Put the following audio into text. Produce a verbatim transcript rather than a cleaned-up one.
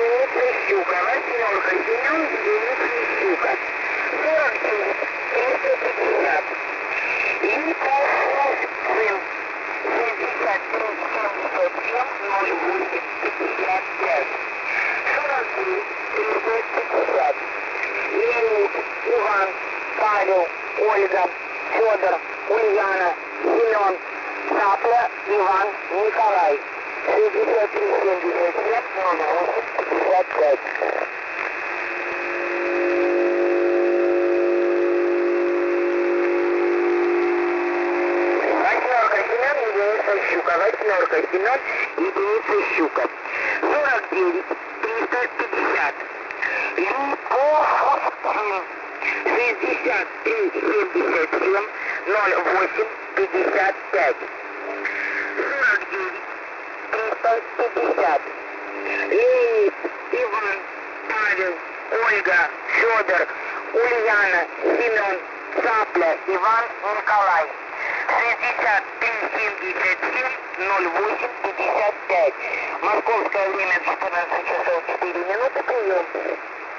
единица Щука, восьмерка, Семен, единица Щука. сорок девять, триста пятьдесят. Липов, сын, шестьдесят три, семьдесят семь, ноль восемь, пятьдесят пять. сорок девять, триста пятьдесят. Леонид, Иван, Павел, Ольга, Федор, Ульяна, Семен, Цапля, Иван, Николай. шестьдесят три, семьдесят семь, ноль восемь, пятьдесят пять. Восьмерка, Семен, единица Щука. Восьмерка, Семен, единица Щука. сорок девять, триста пятьдесят. Липов, шестьдесят три, семьдесят семь, ноль восемь, пятьдесят пять. сорок девять, триста пятьдесят. Леонид, Иван, Павел, Ольга, Федор, Ульяна, Семен, Цапля, Иван, Николай. шестьдесят три, семьдесят семь, ноль восемь, пятьдесят пять. Московское время четырнадцать часов четыре минуты. Прием.